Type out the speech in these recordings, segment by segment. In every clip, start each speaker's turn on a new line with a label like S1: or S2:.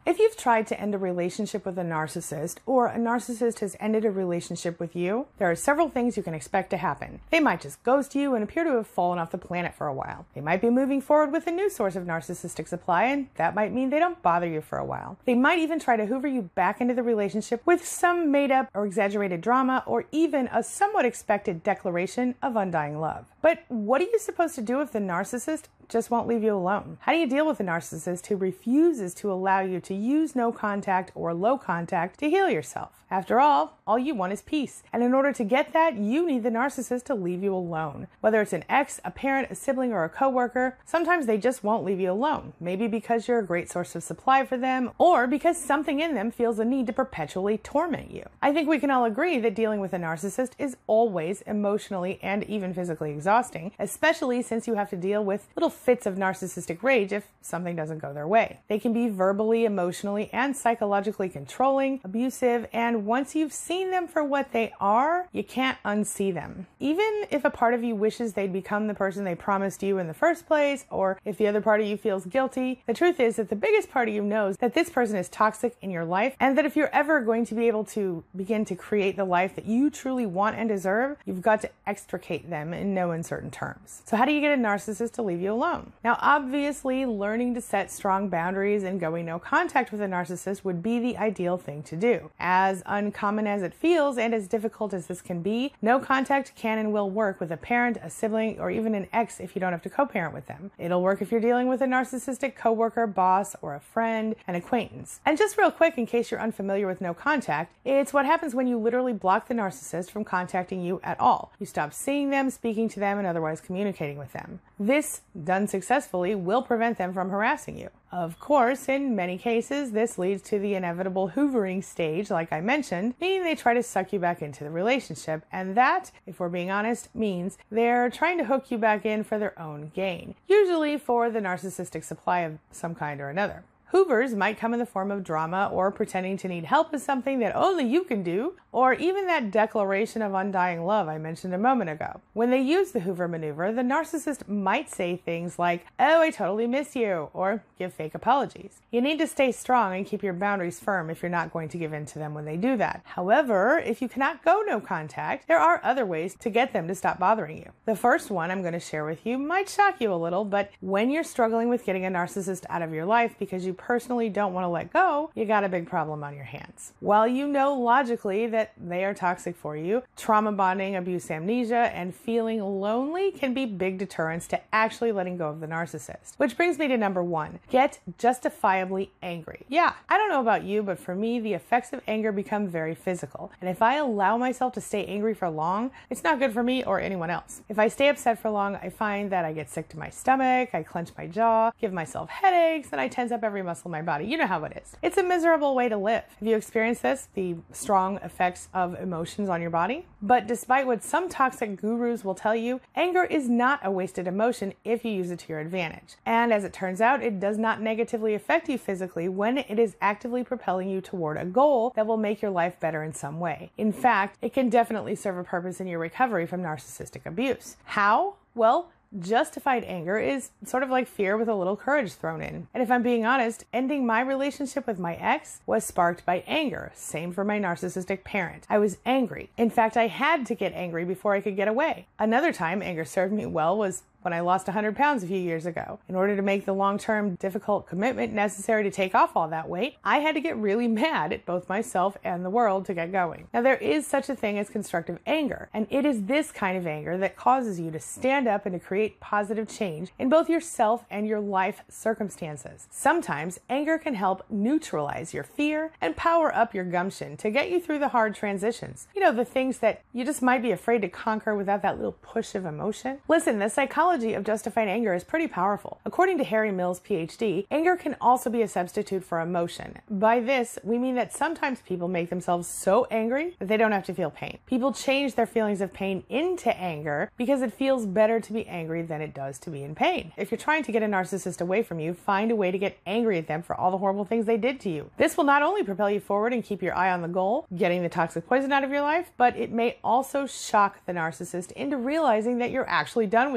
S1: If you've tried to end a relationship with a narcissist, or a narcissist has ended a relationship with you, there are several things you can expect to happen. They might just ghost you and appear to have fallen off the planet for a while. They might be moving forward with a new source of narcissistic supply, and that might mean they don't bother you for a while. They might even try to hoover you back into the relationship with some made-up or exaggerated drama, or even a somewhat expected declaration of undying love. But what are you supposed to do if the narcissist just won't leave you alone? How do you deal with a narcissist who refuses to allow you to use no contact or low contact to heal yourself? After all you want is peace. And in order to get that, you need the narcissist to leave you alone. Whether it's an ex, a parent, a sibling, or a coworker, sometimes they just won't leave you alone. Maybe because you're a great source of supply for them, or because something in them feels a need to perpetually torment you. I think we can all agree that dealing with a narcissist is always emotionally and even physically exhausting, especially since you have to deal with little fits of narcissistic rage if something doesn't go their way. They can be verbally, emotionally, and psychologically controlling, abusive, and once you've seen them for what they are, you can't unsee them. Even if a part of you wishes they'd become the person they promised you in the first place, or if the other part of you feels guilty, the truth is that the biggest part of you knows that this person is toxic in your life, and that if you're ever going to be able to begin to create the life that you truly want and deserve, you've got to extricate them in no uncertain terms. So how do you get a narcissist to leave you alone? Now, obviously, learning to set strong boundaries and going no contact with a narcissist would be the ideal thing to do. As uncommon as it feels and as difficult as this can be, no contact can and will work with a parent, a sibling, or even an ex if you don't have to co-parent with them. It'll work if you're dealing with a narcissistic coworker, boss, or a friend, an acquaintance. And just real quick, in case you're unfamiliar with no contact, it's what happens when you literally block the narcissist from contacting you at all. You stop seeing them, speaking to them, and otherwise communicating with them. This, done successfully, will prevent them from harassing you. Of course, in many cases, this leads to the inevitable hoovering stage, like I mentioned, meaning they try to suck you back into the relationship, and that, if we're being honest, means they're trying to hook you back in for their own gain, usually for the narcissistic supply of some kind or another. Hoovers might come in the form of drama or pretending to need help with something that only you can do, or even that declaration of undying love I mentioned a moment ago. When they use the Hoover maneuver, the narcissist might say things like, "Oh, I totally miss you," or give fake apologies. You need to stay strong and keep your boundaries firm if you're not going to give in to them when they do that. However, if you cannot go no contact, there are other ways to get them to stop bothering you. The first one I'm going to share with you might shock you a little, but when you're struggling with getting a narcissist out of your life because you personally don't want to let go, you got a big problem on your hands. While you know logically that they are toxic for you, trauma bonding, abuse amnesia, and feeling lonely can be big deterrents to actually letting go of the narcissist. Which brings me to number one, get justifiably angry. Yeah, I don't know about you, but for me, the effects of anger become very physical. And if I allow myself to stay angry for long, it's not good for me or anyone else. If I stay upset for long, I find that I get sick to my stomach, I clench my jaw, give myself headaches, and I tense up every muscle in my body. You know how it is. It's a miserable way to live. Have you experienced this? The strong effects of emotions on your body? But despite what some toxic gurus will tell you, anger is not a wasted emotion if you use it to your advantage. And as it turns out, it does not negatively affect you physically when it is actively propelling you toward a goal that will make your life better in some way. In fact, it can definitely serve a purpose in your recovery from narcissistic abuse. How? Well, justified anger is sort of like fear with a little courage thrown in. And if I'm being honest, ending my relationship with my ex was sparked by anger. Same for my narcissistic parent. I was angry. In fact, I had to get angry before I could get away. Another time anger served me well was when I lost 100 pounds a few years ago. In order to make the long-term difficult commitment necessary to take off all that weight, I had to get really mad at both myself and the world to get going. Now, there is such a thing as constructive anger, and it is this kind of anger that causes you to stand up and to create positive change in both yourself and your life circumstances. Sometimes anger can help neutralize your fear and power up your gumption to get you through the hard transitions. You know, the things that you just might be afraid to conquer without that little push of emotion. Listen, the psychology of justified anger is pretty powerful. According to Harry Mills, PhD, anger can also be a substitute for emotion. By this, we mean that sometimes people make themselves so angry that they don't have to feel pain. People change their feelings of pain into anger because it feels better to be angry than it does to be in pain. If you're trying to get a narcissist away from you, find a way to get angry at them for all the horrible things they did to you. This will not only propel you forward and keep your eye on the goal, getting the toxic poison out of your life, but it may also shock the narcissist into realizing that you're actually done with them.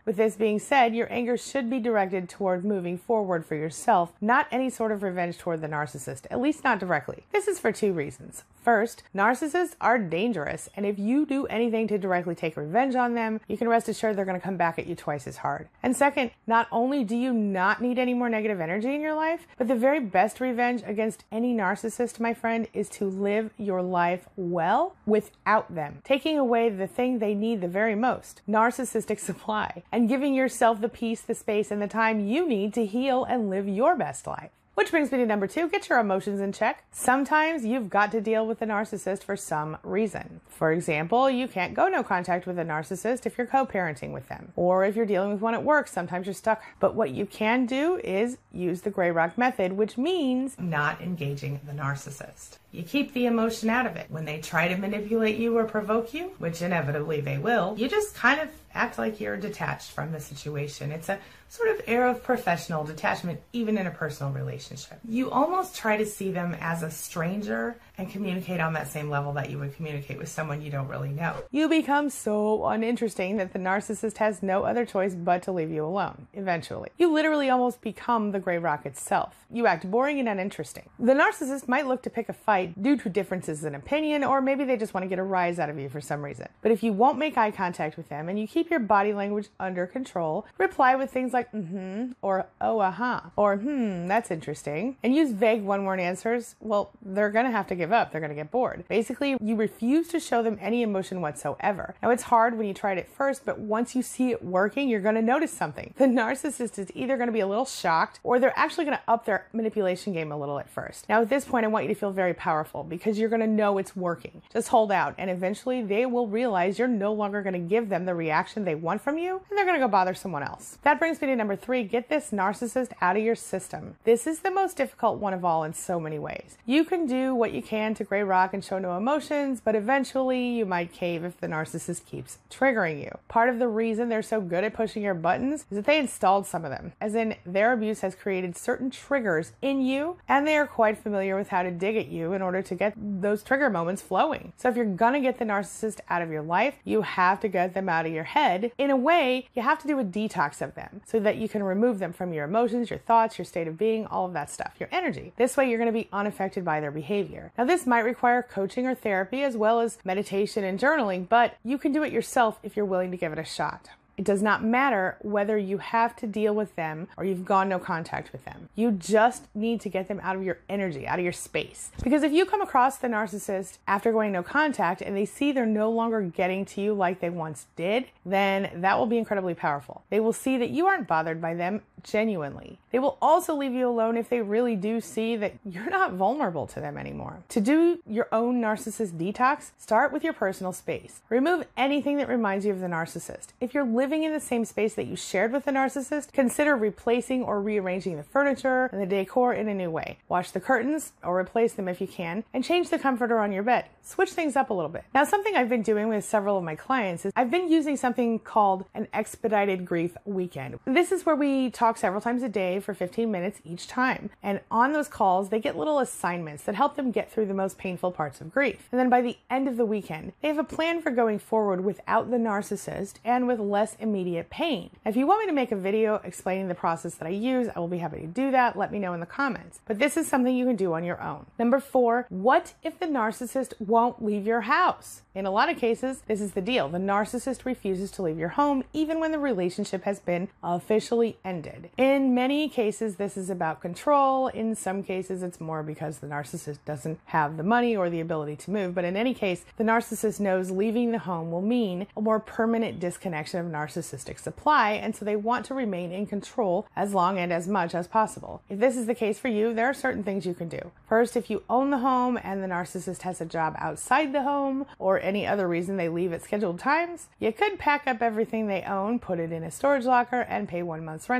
S1: With this being said, your anger should be directed toward moving forward for yourself, not any sort of revenge toward the narcissist, at least not directly. This is for two reasons. First, narcissists are dangerous, and if you do anything to directly take revenge on them, you can rest assured they're going to come back at you twice as hard. And second, not only do you not need any more negative energy in your life, but the very best revenge against any narcissist, my friend, is to live your life well without them, taking away the thing they need the very most, narcissistic supply, and giving yourself the peace, the space, and the time you need to heal and live your best life. Which brings me to number 2, get your emotions in check. Sometimes you've got to deal with a narcissist for some reason. For example, you can't go no contact with a narcissist if you're co-parenting with them. Or if you're dealing with one at work, sometimes you're stuck. But what you can do is use the gray rock method, which means not engaging the narcissist. You keep the emotion out of it. When they try to manipulate you or provoke you, which inevitably they will, you just kind of act like you're detached from the situation. It's a sort of air of professional detachment, even in a personal relationship. You almost try to see them as a stranger and communicate on that same level that you would communicate with someone you don't really know. You become so uninteresting that the narcissist has no other choice but to leave you alone, eventually. You literally almost become the gray rock itself. You act boring and uninteresting. The narcissist might look to pick a fight due to differences in opinion, or maybe they just want to get a rise out of you for some reason. But if you won't make eye contact with them and you keep your body language under control, reply with things like or oh, aha, or that's interesting, and use vague one-word answers, well, they're going to have to give up. They're going to get bored. Basically, you refuse to show them any emotion whatsoever. Now, it's hard when you try it at first, but once you see it working, you're going to notice something. The narcissist is either going to be a little shocked, or they're actually going to up their manipulation game a little at first. Now, at this point, I want you to feel very powerful because you're going to know it's working. Just hold out, and eventually they will realize you're no longer going to give them the reaction they want from you, and they're going to go bother someone else. That brings me to number 3, get this narcissist out of your system. This is the most difficult one of all in so many ways. You can do what you can to gray rock and show no emotions, but eventually you might cave if the narcissist keeps triggering you. Part of the reason they're so good at pushing your buttons is that they installed some of them, as in their abuse has created certain triggers in you, and they are quite familiar with how to dig at you in order to get those trigger moments flowing. So if you're gonna get the narcissist out of your life, you have to get them out of your head. In a way, you have to do a detox of them so that you can remove them from your emotions, your thoughts, your state of being, all of that stuff, your energy. This way you're going to be unaffected by their behavior. Now, this might require coaching or therapy as well as meditation and journaling, but you can do it yourself if you're willing to give it a shot. It does not matter whether you have to deal with them or you've gone no contact with them. You just need to get them out of your energy, out of your space. Because if you come across the narcissist after going no contact and they see they're no longer getting to you like they once did, then that will be incredibly powerful. They will see that you aren't bothered by them genuinely. They will also leave you alone if they really do see that you're not vulnerable to them anymore. To do your own narcissist detox, start with your personal space. Remove anything that reminds you of the narcissist. If you're living in the same space that you shared with the narcissist, consider replacing or rearranging the furniture and the decor in a new way. Wash the curtains or replace them if you can, and change the comforter on your bed. Switch things up a little bit. Now, something I've been doing with several of my clients is I've been using something called an expedited grief weekend. This is where we talk several times a day for 15 minutes each time. And on those calls, they get little assignments that help them get through the most painful parts of grief. And then by the end of the weekend, they have a plan for going forward without the narcissist and with less immediate pain. Now, if you want me to make a video explaining the process that I use, I will be happy to do that. Let me know in the comments. But this is something you can do on your own. Number 4, what if the narcissist won't leave your house? In a lot of cases, this is the deal. The narcissist refuses to leave your home even when the relationship has been officially ended. In many cases, this is about control. In some cases, it's more because the narcissist doesn't have the money or the ability to move. But in any case, the narcissist knows leaving the home will mean a more permanent disconnection of narcissistic supply, and so they want to remain in control as long and as much as possible. If this is the case for you, there are certain things you can do. First, if you own the home and the narcissist has a job outside the home or any other reason they leave at scheduled times, you could pack up everything they own, put it in a storage locker, and pay 1 month's rent on it.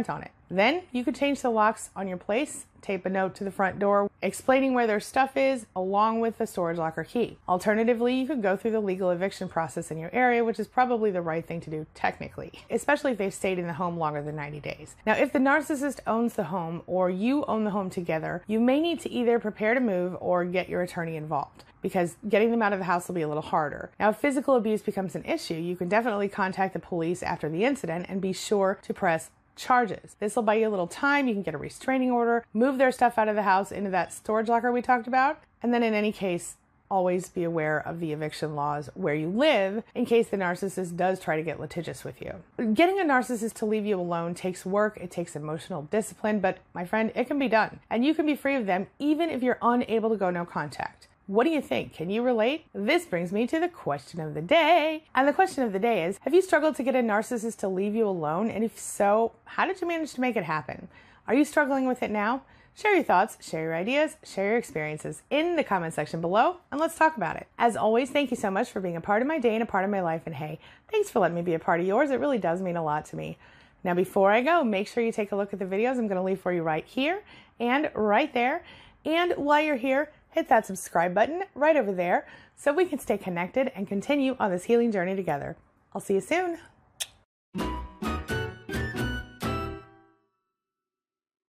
S1: Then you could change the locks on your place, tape a note to the front door explaining where their stuff is, along with the storage locker key. Alternatively, you could go through the legal eviction process in your area, which is probably the right thing to do technically, especially if they've stayed in the home longer than 90 days. Now, if the narcissist owns the home or you own the home together, you may need to either prepare to move or get your attorney involved, because getting them out of the house will be a little harder. Now, if physical abuse becomes an issue, you can definitely contact the police after the incident and be sure to press charges. This will buy you a little time. You can get a restraining order, move their stuff out of the house into that storage locker we talked about, and then in any case, always be aware of the eviction laws where you live in case the narcissist does try to get litigious with you. Getting a narcissist to leave you alone takes work, it takes emotional discipline, but my friend, it can be done. And you can be free of them even if you're unable to go no contact. What do you think? Can you relate? This brings me to the question of the day. And the question of the day is, have you struggled to get a narcissist to leave you alone? And if so, how did you manage to make it happen? Are you struggling with it now? Share your thoughts, share your ideas, share your experiences in the comment section below, and let's talk about it. As always, thank you so much for being a part of my day and a part of my life. And hey, thanks for letting me be a part of yours. It really does mean a lot to me. Now, before I go, make sure you take a look at the videos I'm going to leave for you right here and right there. And while you're here, hit that subscribe button right over there so we can stay connected and continue on this healing journey together. I'll see you soon.